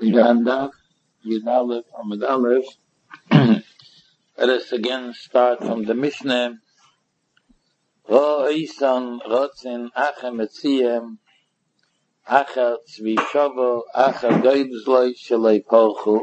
Yudandaf, Yudalef, Amud Aleph. Let us again start from the Mishnah. Ro Isan Rotzin Acha Metziyem Acha Tzvi Shovo Acha Goydzloi Shalei Porchu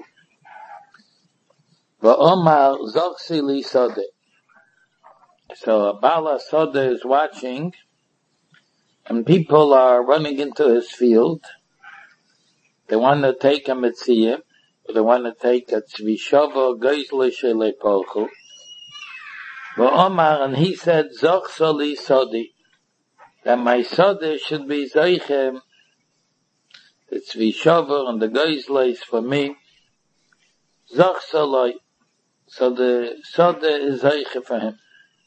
Va'omar Zoksi Li Sode. So a Bala Sode is watching and people are running into his field. They want to take a Metziyem. They want to take a Tzvi Shovo Goydzloi Shalei Porchu. Omar, and he said, Zoch Soli Sodi, that my Sodi should be Zoichem, the Tzvi Shover and the Goizleis for me. Zoch Soloi, so the Sodi is Zoichem for him.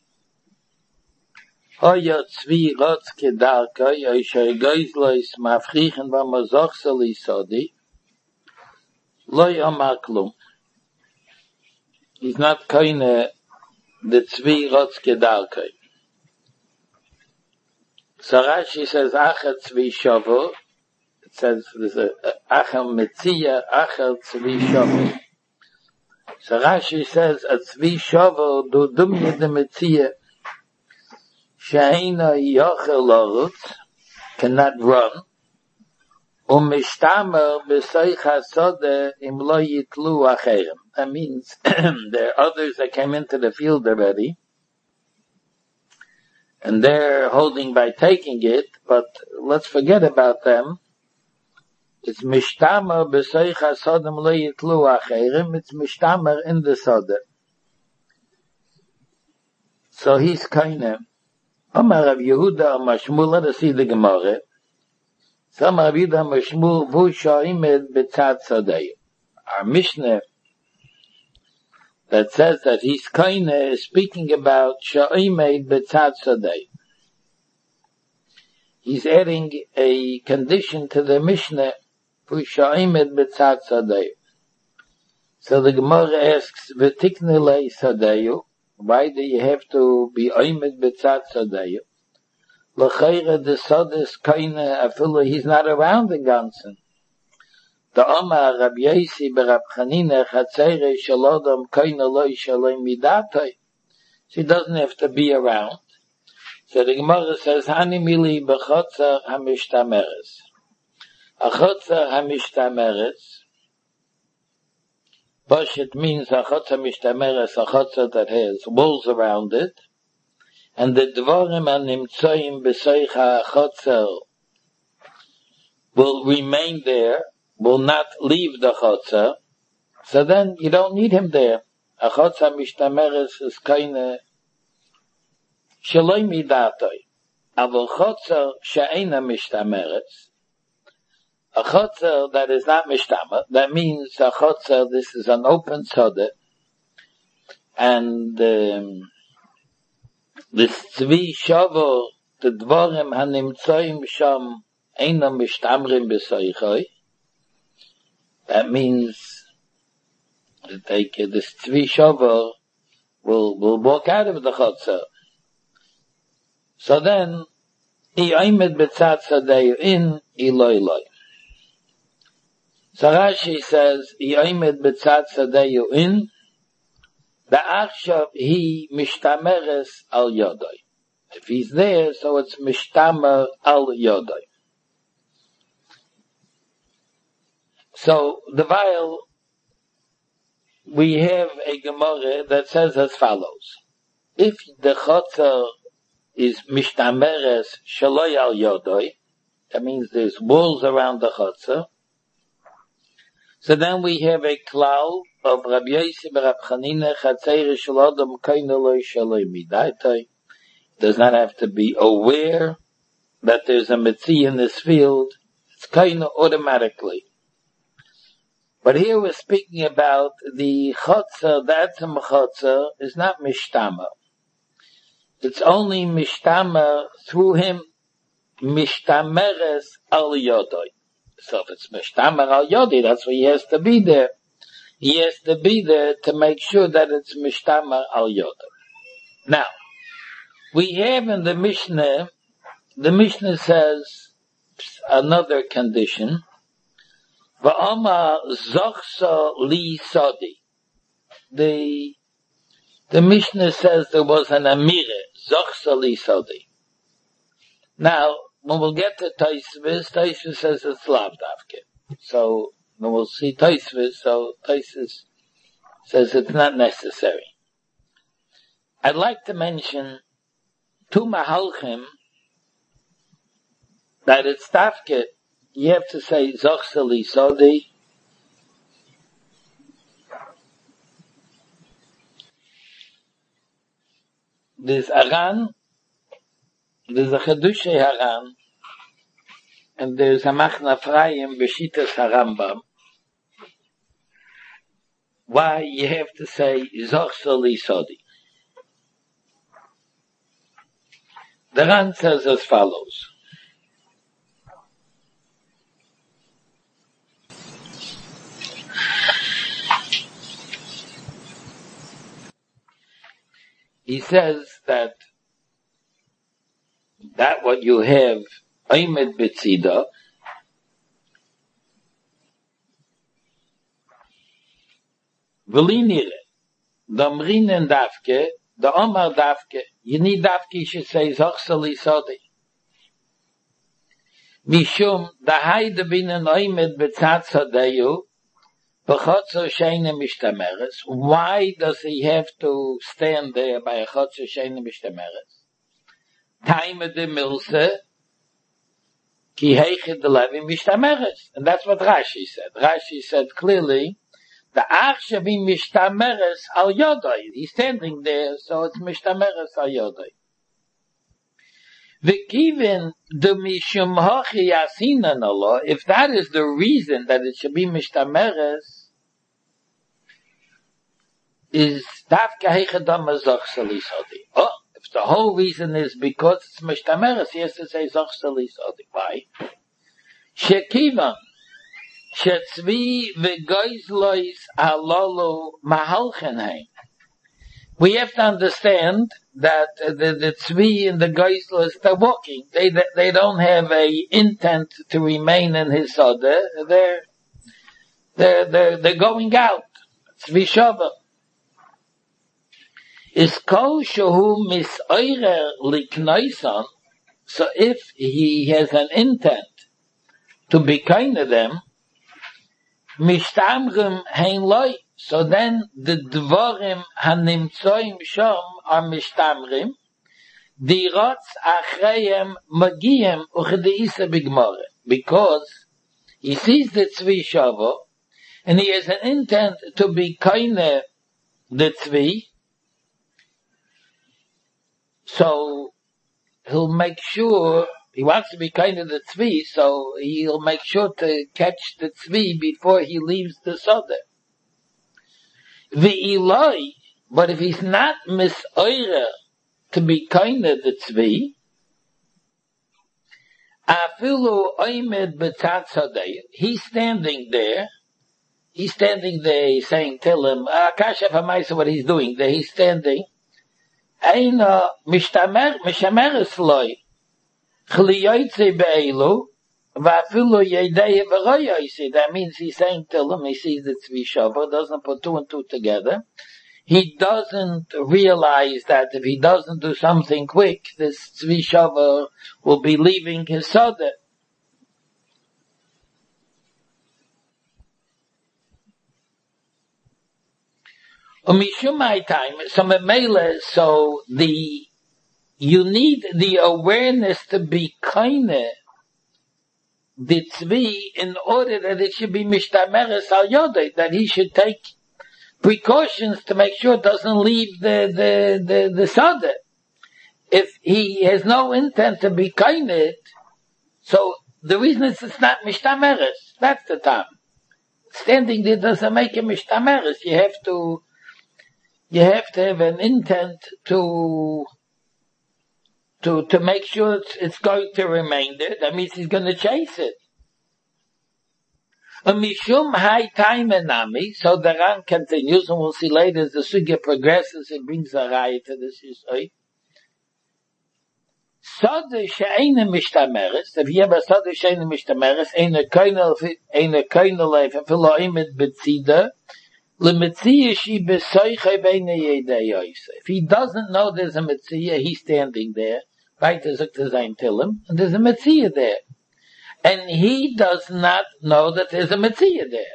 Hoya Tzvi Rotz Kedarka, Yoishay Goizleis Mafrichen Vama Zoch Soli Sodi, Loi Omar Klum. He's not kind the Tzvi Rotz Kedarkei. So Rashi says, Acha Tzvi Shovo. It says, there's a Acha Metzia, Acha Tzvi Shovo. So Rashi says, a Tzvi Shovo, do dumye de Metzia, She'ena Yochel Lorutz, cannot run, Umishtamer B'soich HaSode Im Lo Yitlu Acherem. That means there are others that came into the field already, and they're holding by taking it, but let's forget about them. It's Mishtamer B'soich HaSode Im Lo Yitlu Acherem. It's Mishtamer in the Sode. So he's kinda Amar Rav Yehuda Mashmul. Let us see the Gemara. Some Rav Yehuda Mashmul Vu Sha'imed B'tzad Sodei. Our Mishnah that says that he's kinda is speaking about Sha'imed B'tzad Sodei. He's adding a condition to the Mishnah Vu Sha'imed B'tzad Sodei. So the Gemara asks, V'tiknelei Sodeyu, why do you have to be Oimed B'tzad Sodeyu? L'chayra the Sodes kinda afilo, he's not around the Gansen. The Omar Rabbi Yosi Berab Chanina Chatzere Shalodam Kaina Loi Shalem Midatoi. She doesn't have to be around. So the Gemara says, Hani Mili B'chotzer HaMishtameres. A Chotzer HaMishtameres. Boshit means a Chotzer HaMishtameres, a Chotzer that has walls around it. And the Dvorim HaNimtzoim B'soich HaChotzer will remain there, will not leave the Chotzer, so then you don't need him there. A Chotzer Mishtameres is kinda Shaloi Midatoi. Aval Chotzer She'ena Mishtameres. A Chotzer that is not Mishtamer, that means a Chotzer, this is an open Sode, and this Tzvi Shovo, the Dvorim HaNimtzoim Sham Eina Mishtamrim B'soichoi. That means that this Tzvi Shovo will walk out of the Chotzer. So then, I Oimed B'tzad Sodeyu in, Iloi Loi. So Rashi says, I Oimed B'tzad Sodeyu in, Ba'achshav he Mishtameres al Yodoi. If he's there, so it's Mishtamer al Yodoi. So, the while, we have a Gemara that says as follows. If the Chotzer is Mishtameres Shaloi al Yodoi, that means there's walls around the Chotzer, so then we have a klal of Rabbi Yosi Berab Chanina Chatzere Shalodam Kaina Loi Shaloi Midatoi. Does not have to be aware that there's a Metzia in this field. It's kinda automatically. But here we're speaking about the Chotzer, the Atzem Chotzer is not Mishtama. It's only Mishtama through him, Mishtameres al Yodoi. So if it's Mishtamer al Yodoi, that's why he has to be there. He has to be there to make sure that it's Mishtamer al Yodoi. Now, we have in the Mishnah says another condition, Va'ama zochsa li sodi. The Mishnah says there was an amire, zochsa li sodi. Now, when we'll get to Taisvis says it's lav davke. So, when we'll see Taisvis, so Taisvis says it's not necessary. I'd like to mention two mahalchim that it's davke, you have to say zochsa li sodi. There's Aran, there's a Chedushay Haran, and there's a Machna Frayim Beshitas Harambam. Why you have to say Zochsa li Sodi. The Ran says as follows. He says that what you have, Oimed Betzida, Velinire, the Amrin and Davke, the Omar Davke, you need Davke, you should say Zochsa li Sodi. Mishum, the Haide binen Oimed Betzad Sodeyu, why does he have to stand there by a chotzer sheina mishtameres? Time of the milse, ki heiche de levi mishtameres. And that's what Rashi said. Rashi said clearly, the ach shavi mishtameres al yodai. He's standing there, so it's mishtameres al yodai. V'kivin de mishum hochi yasinan Allah, if that is the reason that it should be mishtameres, is dafka heichadam zochsa li sodi. Oh, if the whole reason is because it's mishtameres, he has to say zochsa li sodi. Why? Shekivan, shetzvi v'goizlois alolu mahalchenheim. We have to understand that the tzvi and the geislos, they're walking. They don't have a intent to remain in his soda. They're going out. Tzvi shava. Is kol shehu mis'oirer liknoisan. So if he has an intent to be kind to them, mishtamrim hein loy. So then the dvorim hanimtsoim shom are mishtamrim. The rots achreim magiem uchdeisa bigmore. Because he sees the tzvi shavo, and he has an intent to be kind the tzvi, so he'll make sure, he wants to be kind of the tzvi, so he'll make sure to catch the tzvi before he leaves the soda. V'iloi, but if he's not misoira to be kind of the tzvi, afilu oimed b'tzad sadeh, he's standing there, he's saying, tell him, kasha f'maisa, what he's doing there, he's standing, Eina mishameres loy, chliyoytze be'elu, va'afilu yedei v'royoyse. That means he's saying to him, he sees the tzvi shava, doesn't put two and two together. He doesn't realize that if he doesn't do something quick, this tzvi shava will be leaving his soda. Umishumai time, so you need the awareness to be kinder, the tzvi, in order that it should be mishtameres al yodei, that he should take precautions to make sure it doesn't leave the soda. If he has no intent to be kinder, so the reason is it's not mishtameres, that's the time. Standing there doesn't make him mishtameres, you have to have an intent to make sure it's going to remain there. That means he's going to chase it. Mishum high time enami. So the Ran continues, and we'll see later as the sugya progresses, it brings a raya to this issue. Sode she'ene mishtameres, if you have a sode she'ene mishtameres, eine koine leif, v'lo imet betzida, lemetzia she besoiche beine yedei yoise. If he doesn't know there's a metzia, he's standing there, right, there's a tillim, and there's a metzia there. And he does not know that there's a metzia there.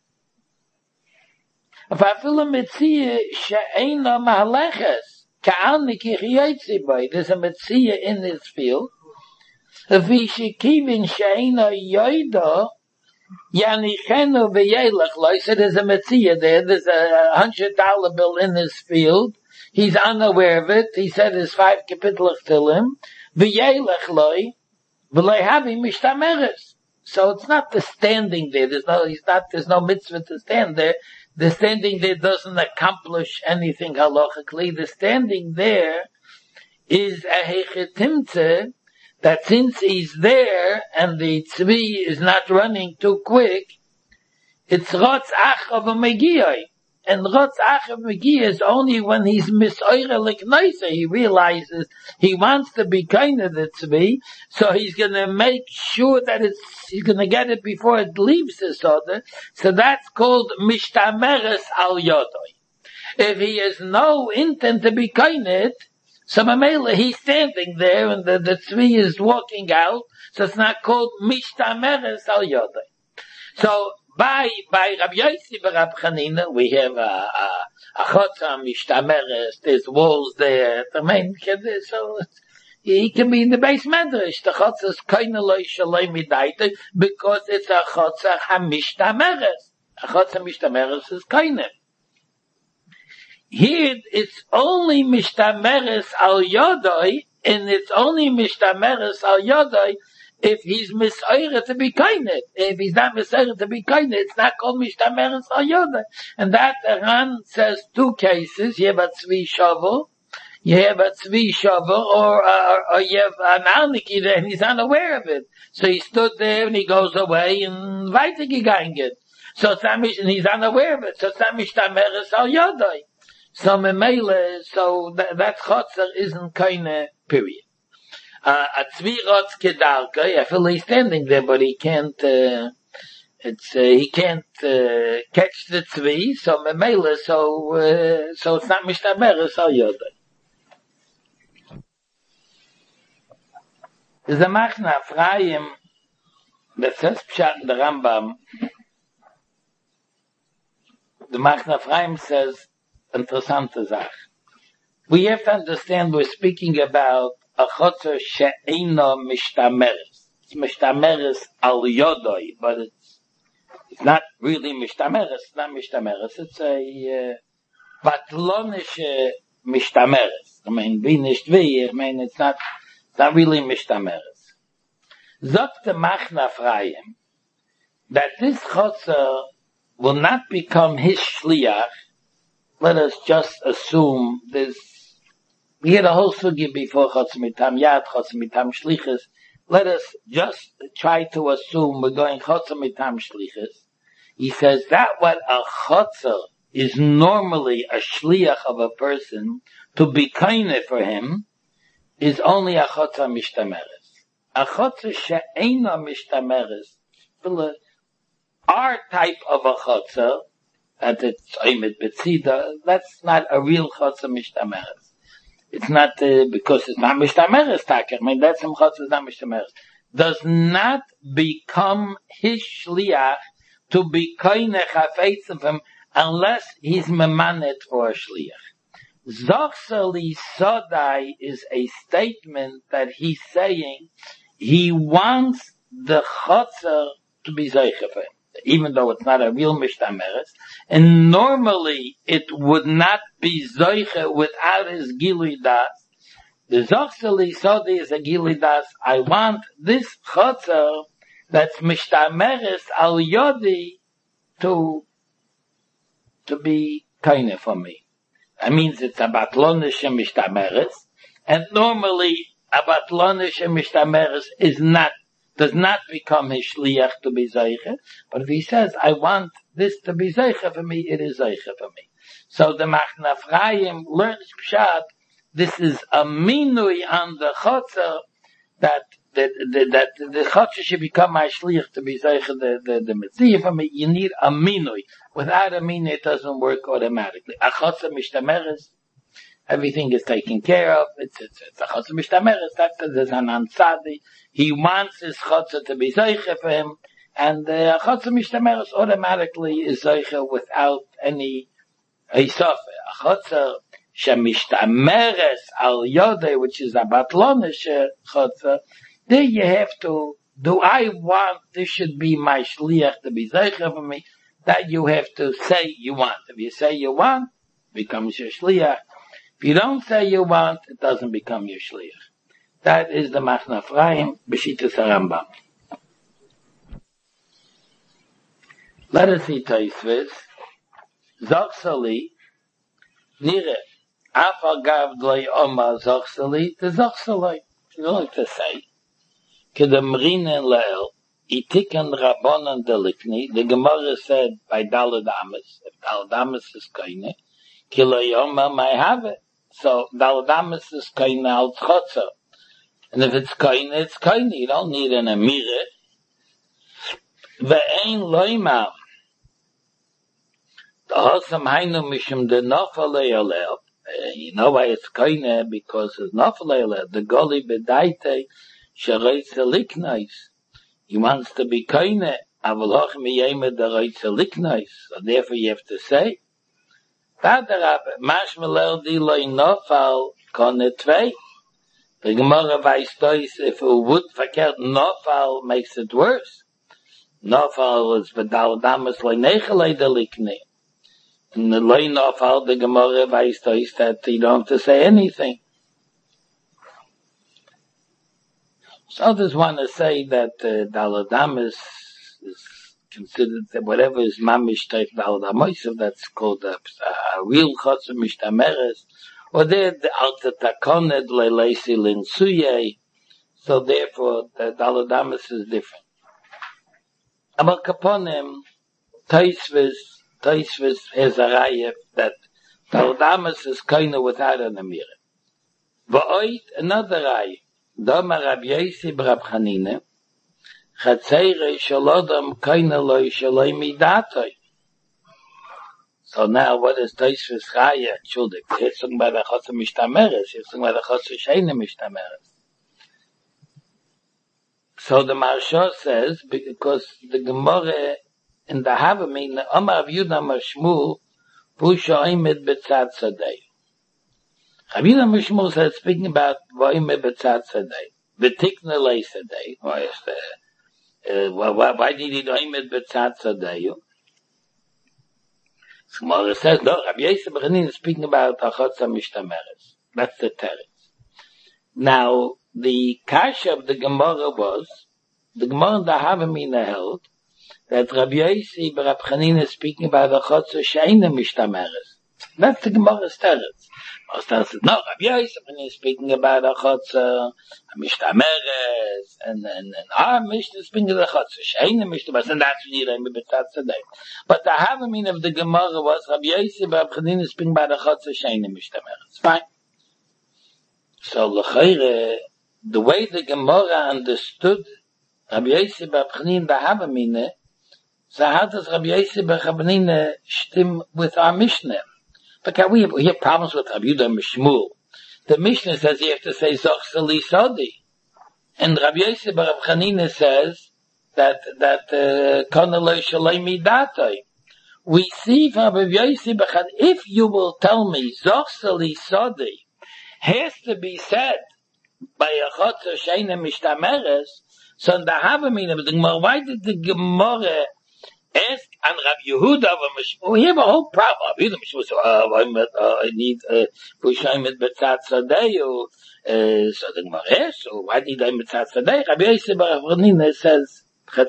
If I feel a metzia she'ena mahaleches, there's a metzia in this field. If he shekivin she'ena yoida, yani chenu v'yelech loy, so there's a metzia there, there's a $100 bill in this field, he's unaware of it, he said his 5 kapitlich to him, v'yelech loy, v'loy havi mishtameres. So it's not the standing there, there's no mitzvah to stand there. The standing there doesn't accomplish anything halachically. The standing there is a hechetimtze that since he's there and the tzvi is not running too quick, it's rotz ach of a megiyah. And rotz ach of megiyah is only when he's misoyre l'kneisa. He realizes he wants to be kind of the tzvi, so he's gonna make sure that he's gonna get it before it leaves the soda. So that's called mishtameres al yodoi. If he has no intent to be kind of it, so Mamela, he's standing there and the tzvi is walking out, so it's not called mishtameres al yodoi. So, by Rabbi Yossi and Rabbi Chanina, we have a chotza mishtameres, there's walls there, so he can be in the base medrash. The chotza is koine loy shaloi midaita, because it's a chotza hamishtameres. A chotza mishtameres is koine. Here, it's only mishtameres al yodoi, and it's only mishtameres al yodoi if he's misoyre to be kinded. If he's not misoyre to be kinded, it's not called mishtameres al yodoi. And that Ran says 2 cases. You have a tzvi shovel, or you have an alniki there and he's unaware of it. So he stood there and he goes away and weitergegangen it. So it's not, and he's unaware of it. So it's not mishtameres al yodoi. So memele, so that chotzer isn't keine period. A tzvi rotz kedarka, I feel he's standing there, but he can't, he can't, catch the tzvi, so memele, so it's not mishtameres al yodoi. There's a machna Ephraim that says pshat in the Rambam. The machna Ephraim says, interessante Sache. We have to understand we're speaking about a chotzer she'ena mishtameres. It's mishtameres al yodoi, but it's not really mishtameres, it's not mishtameres, it's a batlonische mishtameres. I mean, it's not really mishtameres. Sagt the machna Ephraim that this chotzer will not become his shliach. Let us just assume we had a whole sugya before Chotz Mitam Yad, Chotz Mitam Shlichus. Let us just try to assume we're going Chotz Mitam Shlichus. He says that what a chotzer is normally a shliach of a person to be kind for him is only a chotzer mishtameres. A chotzer she'ena mishtameres, our type of a chotzer, that it's oimet betzida, that's not a real chotzer mishtameres. It's not because it's not mishtameres taker. I mean, that's some chotzer not mishtameres. Does not become his shliach to be koine chafetz of him unless he's memanet for a shliach. Zochseli Sodai is a statement that he's saying he wants the chotzer to be zeiche for him, even though it's not a real mishtameres, and normally it would not be zeiche without his gilui das. The Zochseli Sodai is a gilui das. I want this chotzer that's mishtameres al yodi to be kind for me. That means it's a batlonische mishtameres, and normally a batlonische mishtameres does not become his shliach to be zeiche. But if he says, I want this to be zeiche for me, it is zeiche for me. So the Machna Ephraim learns pshat this is a minui on the chotzer that the chotzer should become my shliach to be zeicha the mitzvah. You need a minui. Without a minui, it doesn't work automatically. A chotzer mishtameres, everything is taken care of. It's a chotzer mishtameres. There's an ansadi. He wants his chotzer to be zeicha for him, and the chotzer mishtameres automatically is zeicha without any hisof. A chotzer shemishtameres al yodei, which is a batlonish chotzer. There you have to, do I want, this should be my shliach to be zeicha for me, that you have to say you want. If you say you want, it becomes your shliach. If you don't say you want, it doesn't become your shliach. That is the Machna Ephraim, B'shitas HaRambam. Let us see Tosfos. Zochsali, Nire, Afal Gav Dlei Omar Zochsali, the Zochsali. You don't like to say. Kedamrinen Leil, Itikan Rabbonan Delikni, the Gemara said by Daled Ames, if Daled Ames is koine, Kilayoma may have it. So Daled Ames is koine al Tzchotzer. And if it's koine, it's koine. You don't need an Amire. Ve'ein loima. The Hosam Hainu Mishum de Nofalei Alel. You know why it's koine? Because it's Nofalei Alel. The Goli Bedaite, Shareitze Liknais. He wants to be koine, aval hoch miyeme the reitze Liknais. So therefore you have to say, Tadarab, mashmalel di loy nofal kone tvei. The Gemara weiss if a wood verkehrt nofal makes it worse. Nofal is bedal damas loy nechelei de likne. And the loy nofal, the Gemara weiss that you don't have to say anything. So others want to say that Daled Ames is considered that whatever is mamish type Daled Amoisav, that's called a real chotzer mishtameres, or the alta takonet leilesi linsuye. So therefore, the Daled Ames is different. But kaponim, Tosfos has a raya that Daled Ames is kind of without an amir. Va'oit another raya. Dama Rabbi Yossi Rab Chanina, Chatzeire Shalodam Kaina Loi Shaloi Midatoi. So now what is Tosfos Chaya? Entschuldigt, he's talking about the Chotzer Mishtameres, he's talking about the Chotzer Sheine Mishtameres. So the Maharsha says, because the Gemara in the Havamim, Omar Rav Yehuda Amar Shmuel, Hu Shoimed B'tzad Sadei. Rabbi Yehuda Amar Shmuel said, speaking about Voime B'tzad Sadei, V'tikne Lei Sadei, why did he Voime B'tzad Sadei? So Gemara says, no, Rabbi Yossi B'chanin is speaking about Chotzer Mishtameres. That's the teretz. Now, the kasha of the Gemara was, the Gemara in the Havamina held, that Rabbi Yossi Rab Chanina is speaking about the Chotzer Sheine Mishtameres. That's the Gemara's teretz. Most says, no, Rabbi Yossi is speaking about the Chotzer Mishtameres, and our Mishnah is speaking of the Chotzer Sheine Mishtameres, and that's when you read B'tzad Sadei. But the Havamina of the Gemara was, Rabbi Yossi Rab Chanina is speaking about the Chotzer Sheine Mishtameres. Fine. So, l'chayre, the way the Gemara understood Rabbi Yossi Rab Chanina the Havamina, so how does Rabbi Yossi Rab Chanina stem with our Mishnah? Because we have problems with Rabbi Yehuda Amar Shmuel. The Mishnah says you have to say Zoch Sali Sodi. And Rabbi Yossi Rab Chanina says that Kana Lo Shalei Midatoi. We see from Rabbi Yossi Rab Chanina, if you will tell me Zoch Sali Sodi has to be said by a Chotzer Sheine Mishtameres, so in the Havamina of the Gemara, why did the Gemara ask on Rabbi Yehuda Amar Shmuel? We have a whole problem. Rabbi Yehuda Amar Shmuel said, I need Pushaim B'tzad Sadei. So the Gemara asks, so why did I B'tzad Sadei? Rabbi Yossi Rab Chanina says,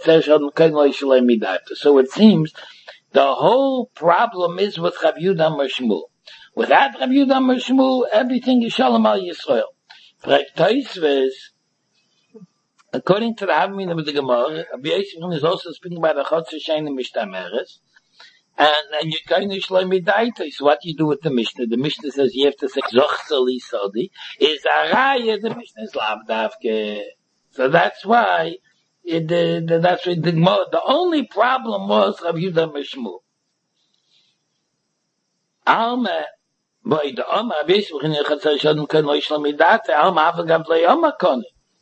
so it seems the whole problem is with Rabbi Yehuda Amar Shmuel. Without Rabbi Yehuda Amar Shmuel, everything is Shalom Al Yisrael. Tosfos, according to the Havamina of the Gemara, Rabbi Yossi is also speaking about the Chotzer Sheine Mishtameres, and you kind of shlemi daita. So what do you do with the Mishnah? The Mishnah says you have to say zochseli sodi. Is a raya, the Mishnah is lav davke. So that's why that's what the only problem was Rav Yehuda Mishmul. Alma, boy, the Alma, basically, in the Chatzar Shodom kan lo shlemi daita. Alma avagav lo Alma koni.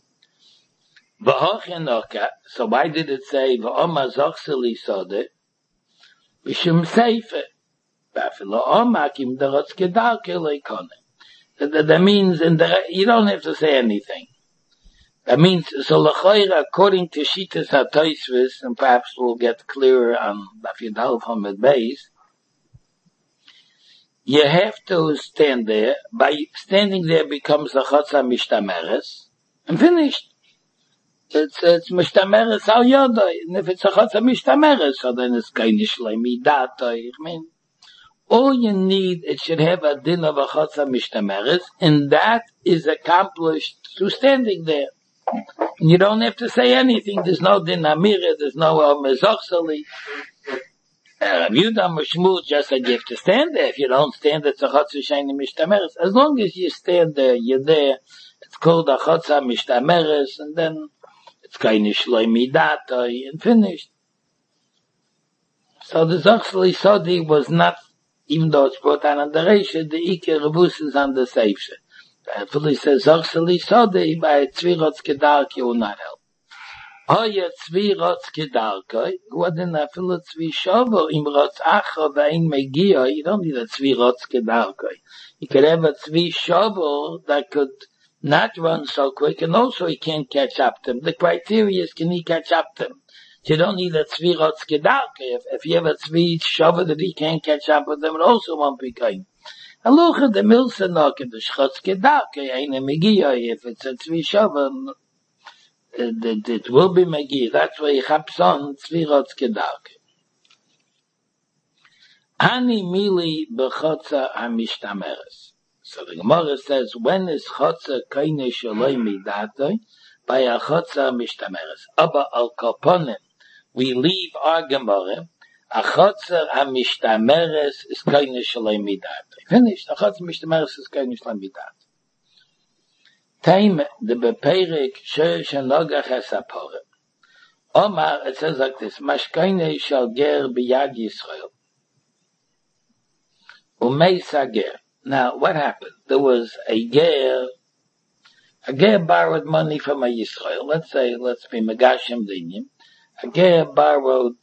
So why did it say v'oma zochseli sodi? B'shum seife. B'afilo oma kim derotz kedarke leikone. That means you don't have to say anything. That means, so l'choira, according to Shitas HaTosfos, and perhaps we'll get clearer on Daf Yud Hamid Beis, you have to stand there. By standing there becomes a chotza mishtameres, and finished. It's mishtameres al yodai. And if it's a chotza mishtameres, so then it's kain shlemi datoi. I mean, all you need, it should have a din of a chotza mishtameres, and that is accomplished through standing there. And you don't have to say anything. There's no din amira, there's no mezochseli. Rav Yehuda Mishmul just said you have to stand there. If you don't stand, it's a chotza sheni mishtameres. As long as you stand there, you're there. It's called a chotza mishtameres, and then it's kain shlemi datoi, and finished. So the zochseli sodi was not, even though it's brought down on the Reisha, the Iker Rebus is on the Seifse. He says, zochseli sodi, by tzvirotz kedarke will not help. Oya tzvirotz kedarke, what in a filo tzvishovo, im rotz acho ve'in megia, you don't need a tzvirotz kedarke. You could have a tzvishovo that could not run so quick, and also he can't catch up to him. The criteria is, can he catch up to him? You don't need a tzvirotz kedarke. If you have a tzvishovo that he can't catch up with them, it also won't be kind. Aloha the milsanok and the shchotz kedarke, eine megia, if it's a tzvishovo, it will be megia. That's why he chaps on tzvirotz kedarke. Ani mili b'chotza hamishtameres. So the Gemara says, when is chotza kaine shaloi midatoi? By a chotza mishtameres. Aba al kaponim, we leave our Gemara, a chotza hamishtameres is kaine shaloi midatoi. Finished. A chotza mishtameres is kaine shaloi midatoi. Time, the beperik shenogach esaporim. Omar, it says like this, mashkaine shal ger biyad Yisrael. Umeisa ger. Now, what happened? There was a ger borrowed money from a Yisrael. Let's be Megashim Dinyim. A ger borrowed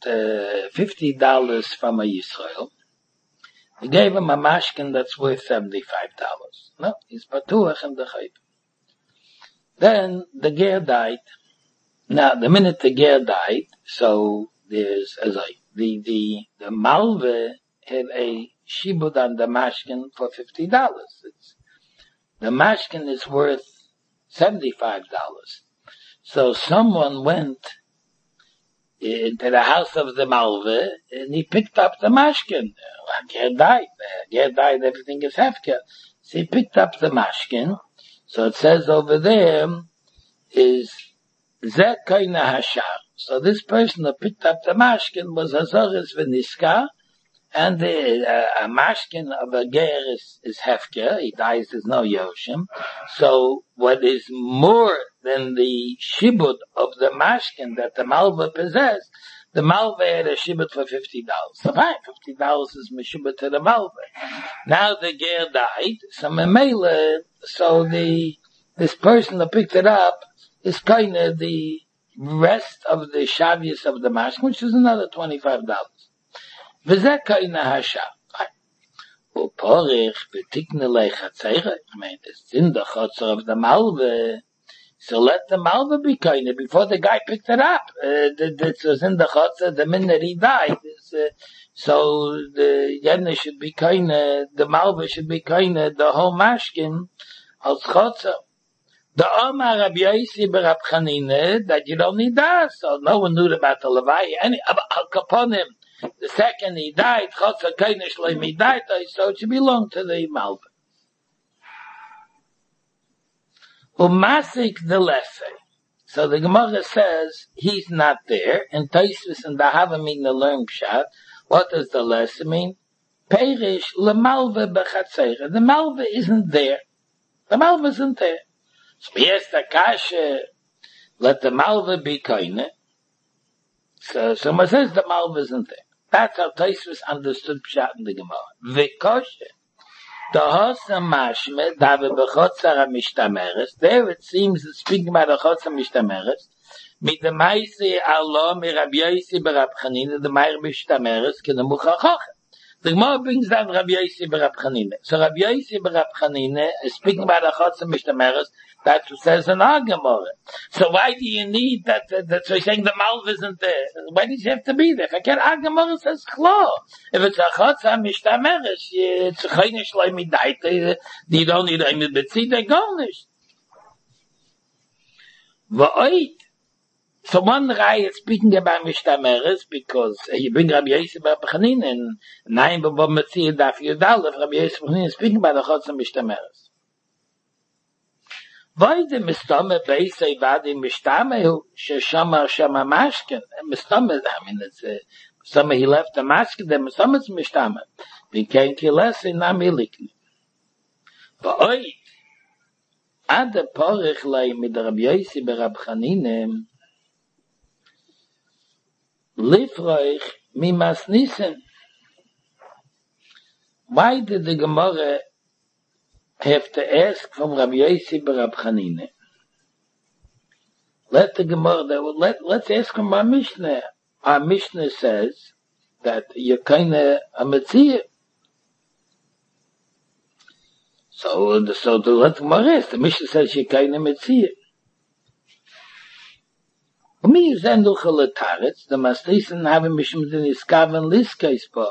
$50 from a Yisrael. He gave him a mashkin that's worth $75. No, he's patuach in the chayv. Then the ger died. Now, the minute the ger died, so there's, the malve had a shibud on the mashkin for $50. The mashkin is worth $75. So someone went into the house of the malve and he picked up the mashkin. Ger died, everything is hefker. So he picked up the mashkin. So it says over there is Zeh Kaina Hashar. So this person who picked up the mashkin was Azoris V'niskar, and a mashkin of a ger is hefker. He dies, there's no yoshim. So what is more than the shibud of the mashkin that the malva possessed, the malva had a shibud for $50. So fine, $50 is meshibud to the malva. Now the ger died, so this person that picked it up is kind of the rest of the shavius of the mashkin, which is another $25. V'zeh kaina hasha. U'porich v'tikne leichatzeire. I mean, it's in the chotzer of the malve. So let the malve be kaina before the guy picked it up. It was in the chotzer the minute he died. So the yenne should be kaina, the malve should be kaina, the whole mashkin als chotzer. The Omar Rabbi Yosi b'Rab Chanina that you don't need that. So no one knew about the Levi. Al Kaponim. The second he died, Chotzer Kainish Leimi died, so it should belong to the Malva. Umasik the Lesse. So the Gemara says he's not there, and Tosfos and the Havamina learn Pshat. What does the lesson mean? Perish lemalve bechatzeira. The malve isn't there. The malve isn't there. So yes, the kasha, let the malve be koine. So someone says the malve isn't there. That's how Tosfos understood Pshat in the Gemara. V'koshe. The hosa mashme, dave b'chotzar ha-mishtameres. There it seems it's speaking about the chotzar mishtameres. Mit dem Meise Allah, mi Rabbi Yossi b'Rab Chanina, the Meir mishtameres, ke the Muchachoch. The Gemara brings down Rabbi Yossi b'Rab Chanina. So Rabbi Yossi b'Rab Chanina is speaking about the chotzar mishtameres. That's what says in our Gemara. So why do you need that? So he's saying the malv isn't there. Why does it have to be there? If I get our Gemara says klar. If it's a chotzah mishtameres, it's a chaynish leimidaita. You don't need a mitzvah. They go nicht. V'oit. So one guy is speaking about mishtameres because you bring Rabbi Yossi bar Chanina and nine b'bo mitzvah daf yudal. If Rabbi Yossi bar Chanina is speaking about the chotzah mishtameres. Why the mistame beisei vadi mistame who sheshama shama mashken mistame? I mean, it's mistame. He left the mashken. The mistame is mistame. Became kiles in amilikni. But oi, ad the porich lay mit Rabbi Yossi b'Rab Chanina lifroich mimas nisen. Why did the Gemara have to ask from Rabbi Yossi b'Rab Chanina? Let the Gemara, let's ask from our Mishnah. Our Mishnah says that you're kinda a Metzia. So let the Gemara ask. The Mishnah says you're kinda Metzia. Me is enducha letaretz, the Masnisen have a Mishnah in Iskaven Liskaispa.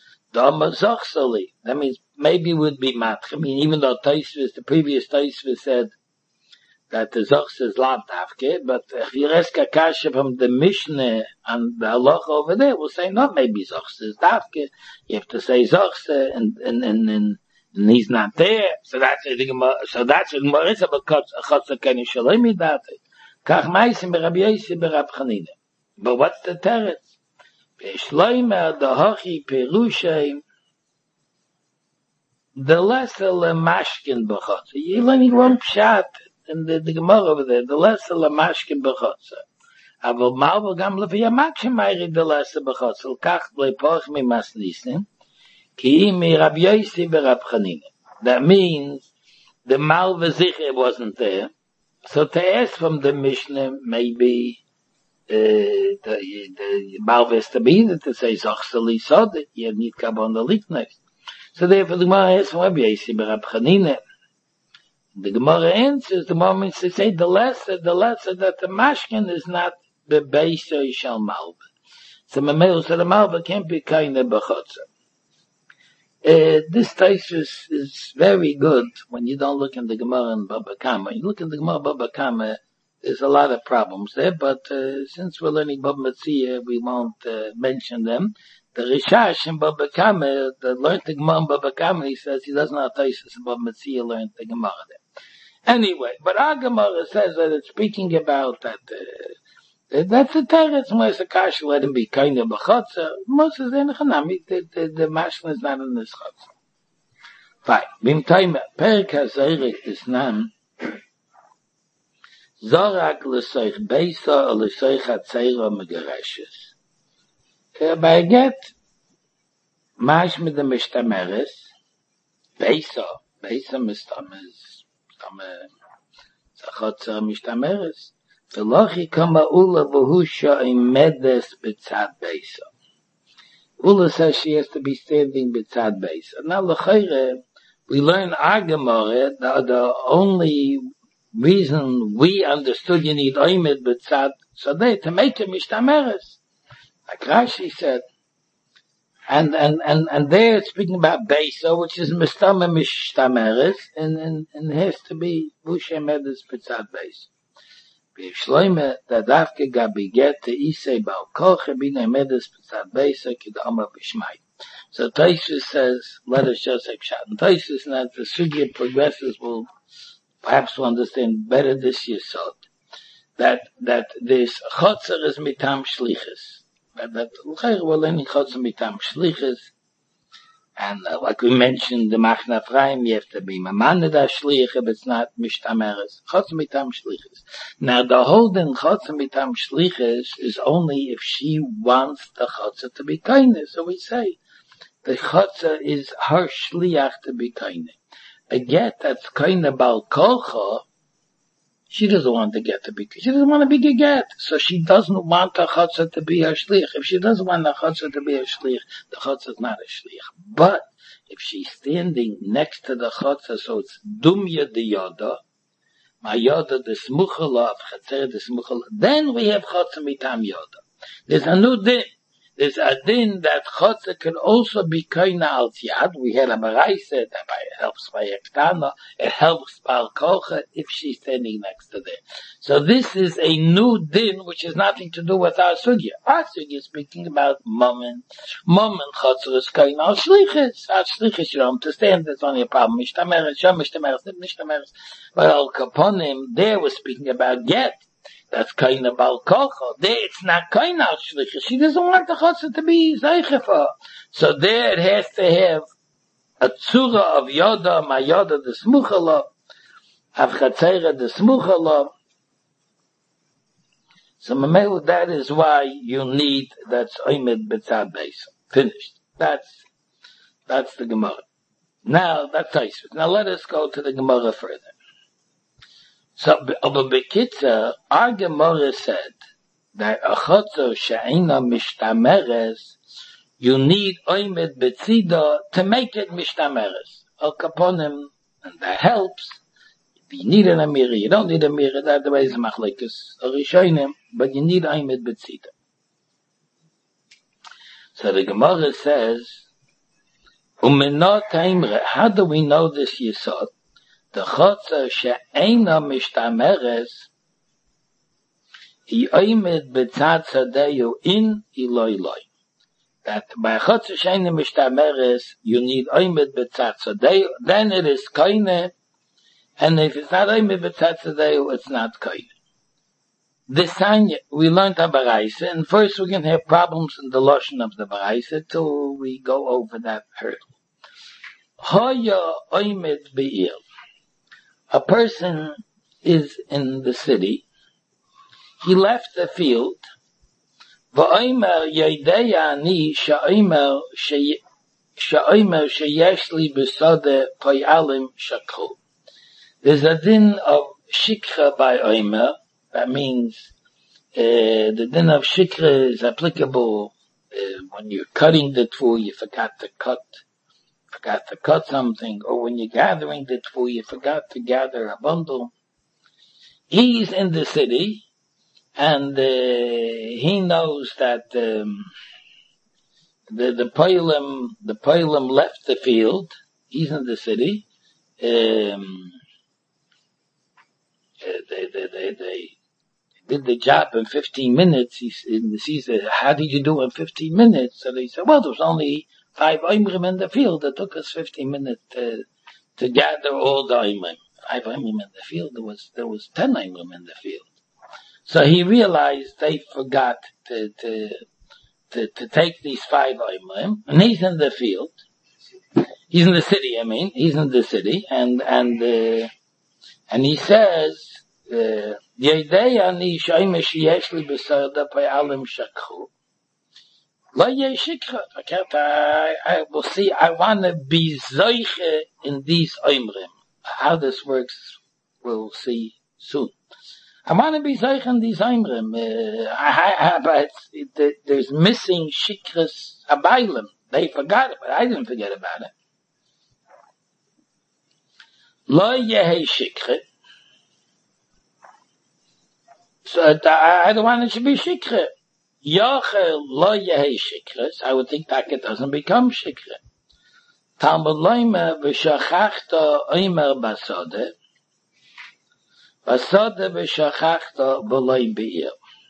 That means maybe it would be match. I mean, even though Tosfos, the previous Tosfos said that the Zochs is lav davke, but if you ask a kasha from the Mishnah and the halacha over there, we'll say no, maybe Zochs is davke. You have to say Zochs and he's not there. So that's it. So that's it. Marisa b'chotza keni shalemi date. Kach meisim b'Rabbi Yossi b'Rab Chanina. But what's the teretz? Shloimer the hochi perushay the lesser lemashkin b'chotza. You're learning one pshat in the Gemara over there. The lesser lemashkin b'chotza. Aval malva gam lefi yamakshim mayri the lesser b'chotza. L'kach lepoch mi masnisin ki mi Rabbi Yossi b'Rab Chanina. That means the malva zicher wasn't there. So to ask from the Mishnah, maybe the malva has to be there to say zochseli sodet. You need kabon the leak next. So therefore the Gemara asks from Rabbi Yossi b'Rab Chanina. The Gemara answers, the moment to say the lesser that the mashkin is not the beiso shel malva. So the malva can't be kind of b'chotza. This Tosfos is very good when you don't look in the Gemara and Baba Kama. You look in the Gemara Baba Kama, there's a lot of problems there, but since we're learning Baba Metzia, we won't mention them. The Rishash in Baba Kama, that learned the Gemara in Baba Kama, he says he doesn't know how Tosfos and Baba Metzia learned the Gemara there. Anyway, but our Gemara says that it's speaking about that that's the teretz. Most of kasha let him be kind of b'chotza. Most of the mashal is not in this chotza. Fine. B'imtayim perik hazayrik is nam zorak l'soich beisa or l'soich hatzayra megareshes. By a get mash mit the mishtameres beisa mishtameres zachotza mishtameres. Velochi kama ula v'husha imedes b'tzad beisa. Ula says she has to be standing b'tzad beisa. Now l'chayre, we learn our Gemara, the only reason we understood you need oimed b'tzad, so they to make a mishtameres. Like Rashi said. And there it's speaking about beisa, which is mistame mishtameres, and has to be v'husha imedes b'tzad beisa. Shloime that afke gabi get to isay bal koche bina medes b'tzad beisa kidama b'shmai. So Tosfos says, let us just take shot. And Tosfos, and as the sugya progresses, will perhaps understand better this yesod. That this chotzer is mitam shlichus. But well, any chotzer mitam shlichus, and like we mentioned, the Machna Ephraim, you have to be mamaned shlich, if it's not mishtameres. Chotzer mitam shlichus. Now, the holding chotzer mitam shlichus is only if she wants the chotzer to be kaineh. So we say, the chotzer is her shliach to be kaineh. A get that's kaineh bal kolcha, she doesn't want the get to be, she doesn't want to be a get. So she doesn't want the chotzer to be her shlich. If she doesn't want the chotzer to be her shlich, the chotzer is not a shlich. But if she's standing next to the chotzer, so it's dumya de yoda, ma yoda de smuchala, chatzer de smuchala, then we have chotzer mitam yoda. There's a new din. There's a din that chotzer can also be kaina al yad. We had a baraisa that helps by ektana. It helps by kolcha if she's standing next to them. So this is a new din which has nothing to do with our sugya. Our sugya is speaking about moment. Moment chotzer is kaina al shlichus. Al shlichus you don't understand. That's only a problem. Mishtameres, mishtameres. But al kaponim there was speaking about get. That's kind of bal kocha. There it's not kind of shlichus. She doesn't want the chotzer to be zeiche for her. So there it has to have a tzura of yoda, ma yoda the smuchala, av chatzera the smuchala. So mamelu, that is why you need that's oimed betzad beis. Finished. That's the Gemara. Now that's Tosfos. Now let us go to the Gemara further. So, aber bekitzer, our Gemara said that a chotzer she'ena mishtameres, you need oimed betzida to make it mishtameres. Al kaponim, and that helps. If you need an amira, you don't need a mirror, that the way is machlekes or rishonim, but you need oimed betzida. So the Gemara says, umenot haimre, how do we know this yesod? The chotzer she'ena mishtameres, he oimed betzad sadeyu in iloi loi. That by chotzer she'ena mishtameres, you need oimed betzad sadeyu, then it is kaineh, and if it's not oimed betzad sadeyu, it's not kaineh. This time we learned a baraisa, and first we're going to have problems in the lashon of the baraisa till we go over that hurdle. Hoya oimed be'ir. A person is in the city. He left the field. V'oimer yedei ani she'oimer sheyesh li b'sodeh poyalim shakhu. There's a din of shikha by oimer. That means the din of shikha is applicable when you're cutting the tful, you forgot to cut something, or when you're gathering the tful, you forgot to gather a bundle. He's in the city, and he knows that the poilim left the field. He's in the city. They did the job in 15 minutes. He said, how did you do in 15 minutes? So they said, well, there was only 5 oimrim in the field. It took us 15 minutes to gather all the oimrim. 5 oimrim in the field. There was 10 oimrim in the field. So he realized they forgot to take these 5 oimrim, and he's in the field. He's in the city. He's in the city, and he says, Yedei ani shoyme sheyesh li b'sodeh poyalim shakhu. Lo yeshikha. I will see. I want to be zoiche in these oimrim. How this works, we'll see soon. I want to be zoiche in these oimrim. But there's missing shikras abaylim. They forgot about it. I didn't forget about it. Lo yehi shikha. So I don't want it to be shikra. Yachel lo yehi shikras. I would think that it doesn't become shikra. Talmud loimer v'shachachta oimer basodeh. Basodeh v'shachachta v'loi be'ir.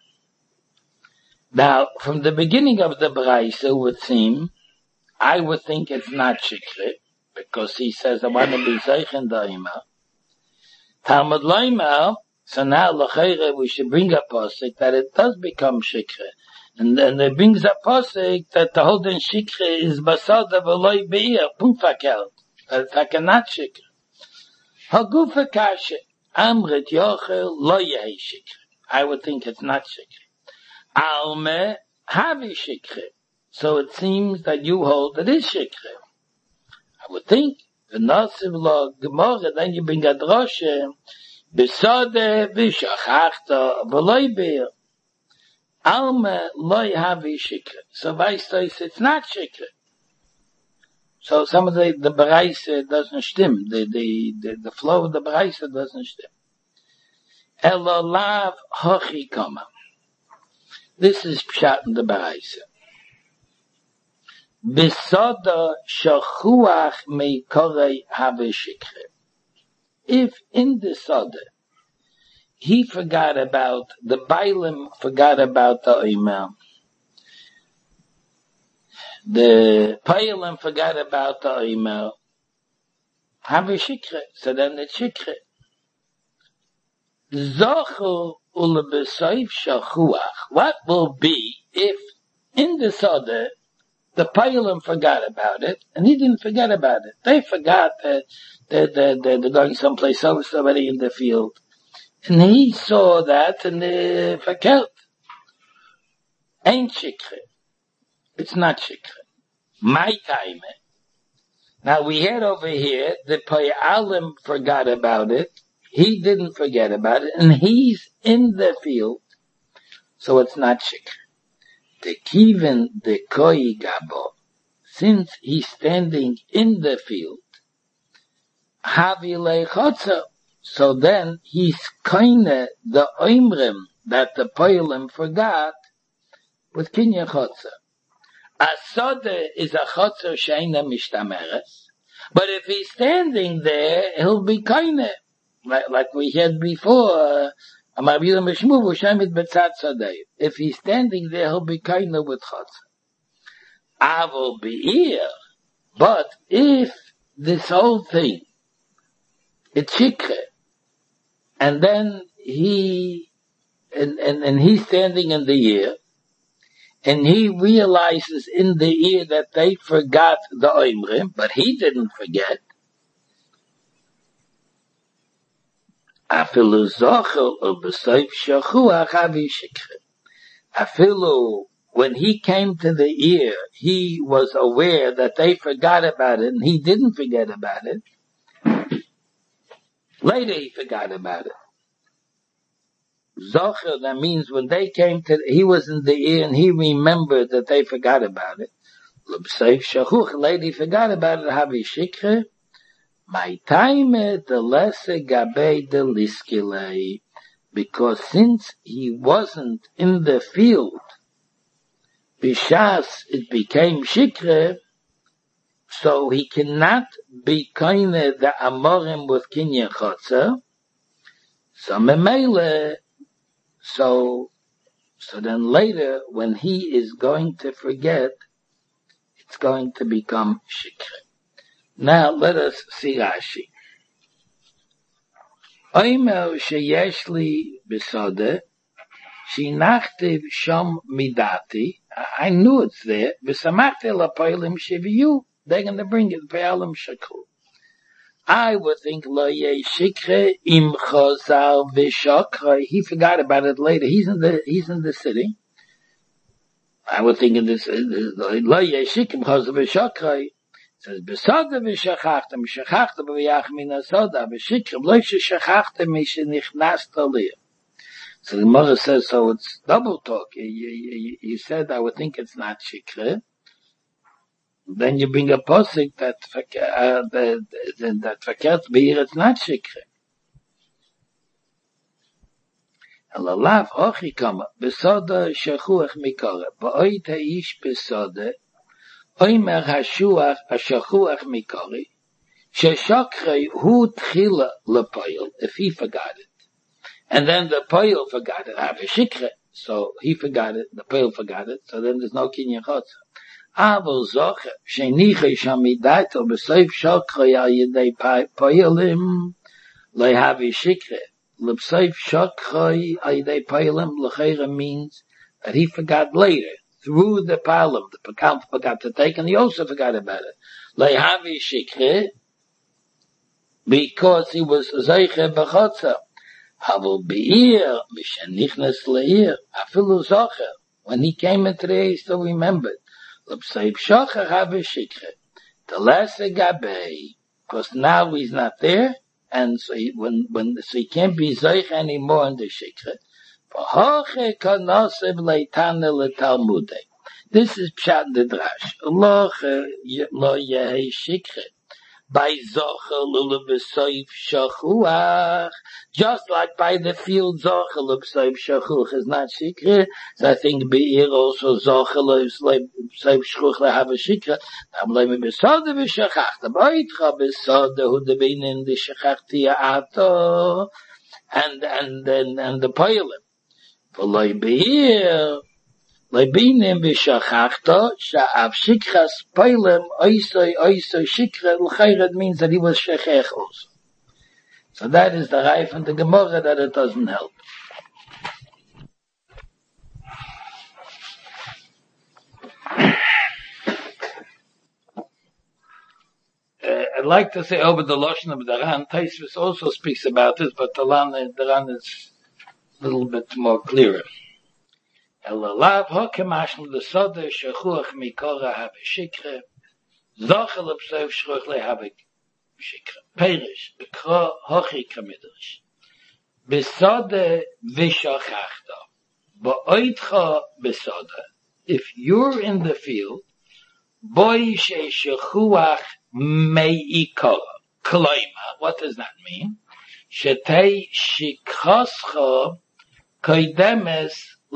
Now, from the beginning of the baraisa would seem, I would think it's not shikra, because he says, I want to be zeich in the oimer. Talmud loimer, so now, l'chayre, we should bring up a pasuk that it does become shikra. And it brings a posik that the Holden Shikre is Basada V'loi Be'ir, Punfakelt. That's not Shikre. Hagufa Kashe, Amrit Yochel, Lo Yehi Shikre. I would think it's not Shikre. Alme, Havi Shikre. So it seems that you hold that it is Shikre. I would think, the Nasiv Lo Gemorah, then you bring a droshe, Besode V'shachachta V'loi Be'ir. Alma loy havi shikre. So Weiss it's not shikre. So some of the bereise doesn't stim. The flow of the bereise doesn't stim. Elo lav hochi koma. This is pshat in the bereise. Besoda shachuach meikorei havi shikre. If in the soda he forgot about, the Bailim forgot about the Omer. The Pailim forgot about the Omer. Have a shikre. So then it's shikre. Zochu ulebesoif shachuach. What will be if in the Soda the Pailim forgot about it and he didn't forget about it? They forgot that they're going someplace else, somebody in the field. And he saw that and verkehrt. Ain't shikre. It's not shikre. My time. Now we had over here that Payalim forgot about it. He didn't forget about it. And he's in the field. So it's not shikre. The kiven the koi gabo. Since he's standing in the field. Havi lechotzer. So then he's kinda the oimrim that the Poilim forgot with Kinyan Chotzer. A soda is a Chotzer sheina mishtameres, but if he's standing there, he'll be kinda like we had before. If he's standing there, he'll be kinda with Chotzer. Avol be'ir, but if this whole thing it's shikre. And then he's standing in the ear, and he realizes in the ear that they forgot the oimrim, but he didn't forget. Afilu zochel u'b'soif shachuach havi shikre. Afilu, when he came to the ear, he was aware that they forgot about it, and he didn't forget about it. Later he forgot about it. Zocher, that means when they came to, he was in the ear and he remembered that they forgot about it. L'b'seif shachuch, later he forgot about it, havi shikre. My time the lesser gabe de liskile. Because since he wasn't in the field, bishas it became shikre, so he cannot be kind of the amorim with Kinyan Chotzer. So memele, so then later when he is going to forget, it's going to become shikre. Now let us see Rashi. Oimer sheyesh li besode, shinachtiv shom midati. I knew it's there. V'samachti lapoilim sheviyu. They're going to bring it. Pe'alim shakru. I would think lo ye shikre im chozar v'shakra. He forgot about it later. He's in the city. I would think in this lo ye shikre im chozar v'shakra. It says besoda v'shachachta mishachachta b'viyach min asoda v'shikre lo shachachta mishenichnas li. So the mother says, so it's double talk. You said I would think it's not shikre. Then you bring a posik that verkehrt be'ir, it's not shikre. Elalav hochi kama, besoda shachuach mikore, ba'oit ha'ish besoda, oimer hashuach hashachuach mikore, sheshakre hu tchila lepoil, if he forgot it. And then the poil forgot it, have a shikre, so he forgot it, the poil forgot it, so then there's no kinyan chotzer. Aval zoche, sheniche shamidaito b'seif shakre al yedei poilim, lo have a shikre. L'b'seif shakre al yedei poilim, l'cheira means that he forgot later. Through the Palam, the Pakam forgot to take, and he also forgot about it. Lehavi Shikre, because he was Zeiche Bechotza. Havel Be'ir, Mishanichnes Le'ir, Afilu Zocher. When he came into the air, he still remembered. L'pseib Shocher Havi Shikre. The lesser Gabei, because now he's not there, and so he can't be Zeich anymore in the Shikre. This is Pshat the Drash. Lo Yehi Shikre. By Zocher Lulabesoif Shachuach. Just like by the field Zocher Lulabesoif Shachuach is not Shikre. So I think Be'ir also Zocher Lulabesoif Shachuach have a Shikre. Namleme Besoda V'Shachach. The Boitcha Besoda who the Bein in the Shachach Tia Ato. And the Poilim. V'loi Be'ir. Leibinim v'shachachta, sha'av shikras poilem, oisoi shikra, l'chayred means that he was shechech also. So that is the Rai from the Gemara that it doesn't help. I'd like to say over the Lashon of the Ran, Taisvis also speaks about this, but the Ran is a little bit more clearer. Elalav hokemashel the soda shechuach mikora have shikre zochel obsev shchuach le have shikre perish bekro hochi kamidrish besoda v'shachachta ba'oitcha besoda. If you're in the field, boy she shechuach meikora kloima. What does that mean? Shetei shikhoscha koidemes.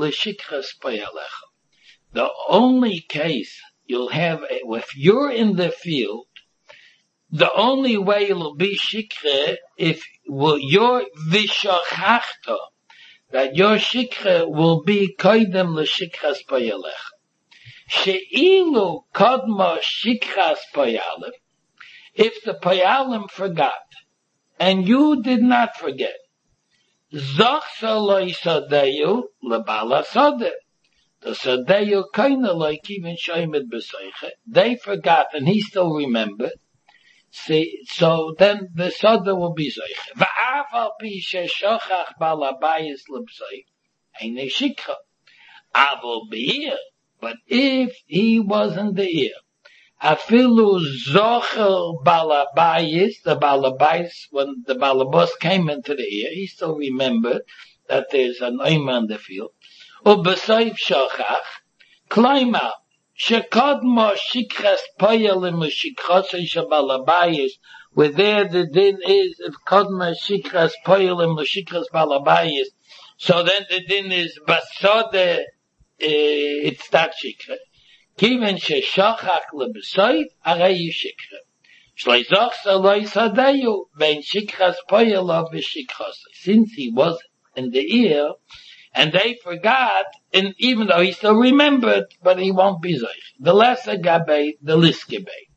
The only case you'll have, if you're in the field, the only way it'll be shikre if your vishachachta, that your shikre will be koidem l'shikras payalecha. She'ilu kodma shikras payalim, if the payalim forgot, and you did not forget, Zochsa loy sadeyu lebala sade. The sadeyu kaina like even shaymed b'seiche. They forgot and he still remembered. See, so then the sade will be zeiche. Va'afal pi sheshachach balabayis lebseich eine shikra. Aval be'ir. But if he wasn't the ear, afilu zocher balabayis, the balabayis, when the balabos came into the ear, he still remembered that there's an oima in the field. Ubesoif shachach, klaima, shekadma shikras payalim u'shikrasa shabalabayis, where there the din is, if kadma shikras payalim u'shikras balabayis, so then the din is basode, it's not shikra. Kiven sheshachach lebesoid, arei shikra. Shleizach saloi sadeyu, ben shikras poyelav v'shikras. Since he was in the ear, and they forgot, and even though he still remembered, but he won't be zoich. The lesser gabei, the liskebei.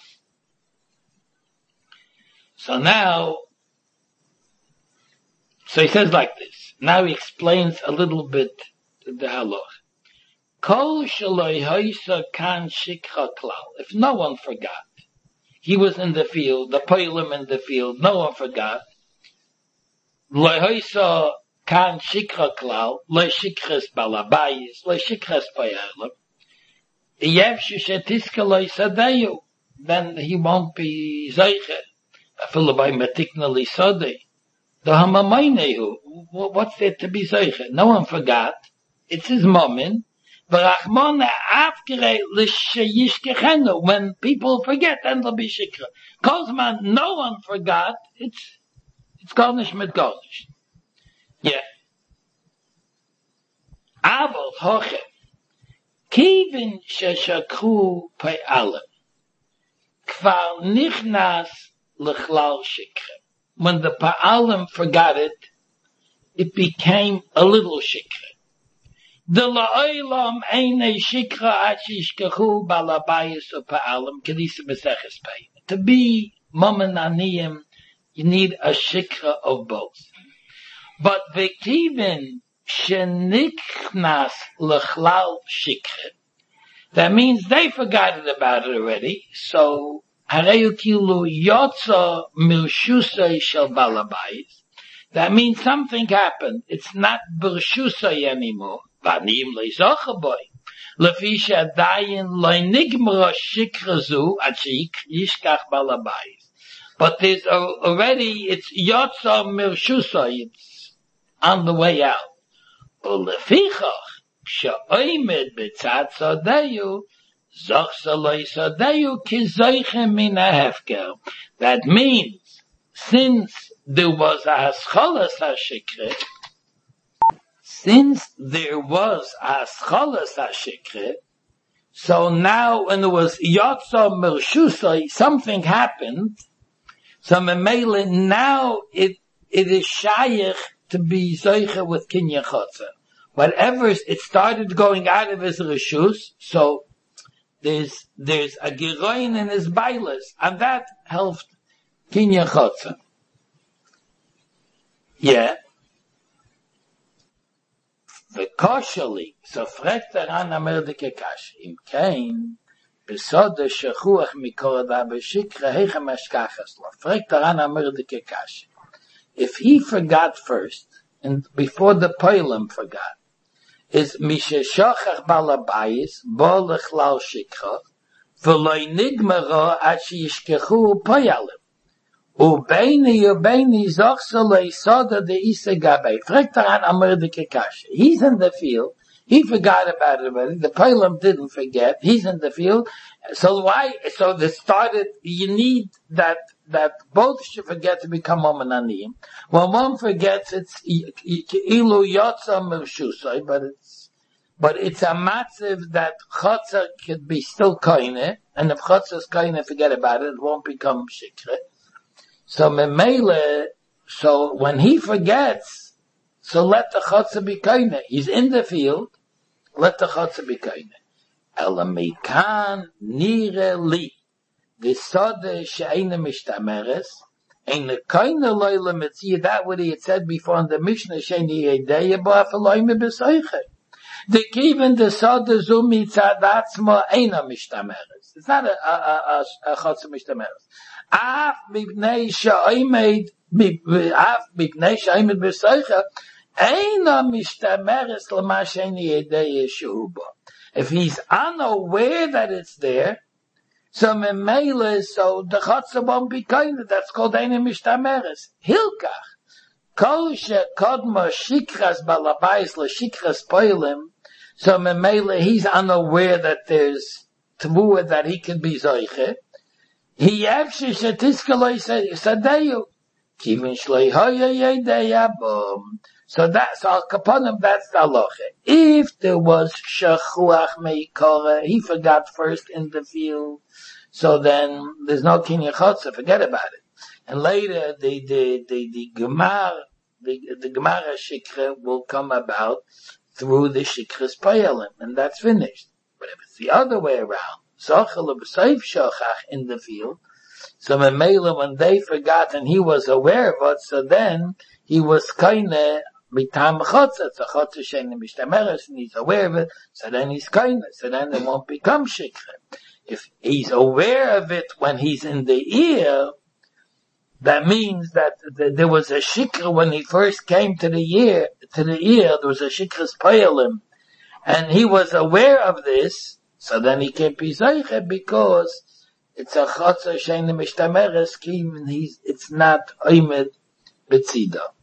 So now, so he says like this. Now he explains a little bit the halach. Kol shaloi hoisa kan shikha klal. If no one forgot, he was in the field, the poilim in the field, no one forgot. Loi hoisa kan shikha klal, loi shikres balabayis, loi shikres poyalim. Yev shetiska loi sadeyu. Then he won't be zeiche. Afilu by matikna li sadeh. The hamamaynehu. What's there to be zeiche? No one forgot. It's his moment. When people forget, then they'll be shikra. Kozman, no one forgot, it's garnish mit garnish. Yeah. Aval hoche. Kivin sheshakru pa'alim. Kvar nichnas lechlal shikra. When the pa'alim forgot it, it became a little shikra. The la'olam eine shikra achishkachu balabayis or pa'alim kedisa meseches pay. To be momen aniyim, you need a shikra of both. But the kivin shenichnas lechlal shikre. That means they forgot about it already. So, hareyu kilu yotza milshusay shel balabais. That means something happened. It's not birshusay anymore. Vanim leizochaboy. Lefi she'adayin loinigmara shikrazu achik yishkach balabais. But there's already, it's yotza milshusay. It's on the way out. Ulefichach. She'oimed b'tzad sodeyu, zoch saloi sodeyu ki zoichem min ha'hefker. That means, since there was a hascholas ha'shikre, so now when there was yotza mershusai, something happened, so memele, now it is shayich to be zoiche with kinyan chotzer. Whatever, it started going out of his reshus, so there's a giroin in his bailas, and that helped kinyan chotzer. Yeah. V'koshali, so fragt an amerdike kash, im kein, besod shechuach mikor da beshikre heichem ashkachas lo. Fragt an amerdike kash. If he forgot first, and before the poilem forgot, is mishe shochach balabayis bo lechlal shikcha v'loi nigmaro ad sheyishkechu poyalim ubeini zoch solei soda de isa gabei. Fragt daran amerdike kashe. He's in the field. He forgot about it already. The poilem didn't forget. He's in the field. So why? So they started. You need that both should forget to become omananiyim. When one forgets, it's ilu yotza mershusay, but it's a matziv that chotzer could be still koine, and if chotzer's koine, forget about it, it won't become shikre. So memele, so when he forgets, so let the chotzer be koine. He's in the field, let the chotzer be koine. Elamikan nire li. The sode she'ena mishtameres, eine keine loyle mitzia, that what he had said before in the Mishnah, she'eni yedeya ba'afaloyme b'soiche. The even the sode zu mitzad atzmo eina mishtameres. It's not a chotzer mishtameres. Af mibnei she'oimed b'soiche, eina mishtameres l'ma she'eni yedeya she'uba. If he's unaware that it's there, so memele, so the chotzer won't be kind. That's called eine mishtameres. Hilkach. Kol shekodma shikras balabais le shikras poilim. So memele, he's unaware that there's tvuah that he can be zoiche. He yavshe shetiskaloi sadeyu. Kivin shloi hoya yedeya bom. So al kaponim, that's the halacha. If there was shachuach meikora, he forgot first in the field, so then there's no kinyan chotzer, forget about it. And later, the gemara shikra will come about through the shikras payalim, and that's finished. But if it's the other way around, zochel b'seif shochach in the field, so memela, when they forgot and he was aware of it, so then he was kaine mitam chotzer, so chotzer she'eni mishtameres, and he's aware of it, so then he's kaine, so then it won't become shikra. If he's aware of it when he's in the ear, that means that there was a shikra when he first came to the ear, there was a shikra's payalim, and he was aware of this, so then he can't be zeiche because it's a chotzer she'eni mishtameres, it's not oimed b'tzida.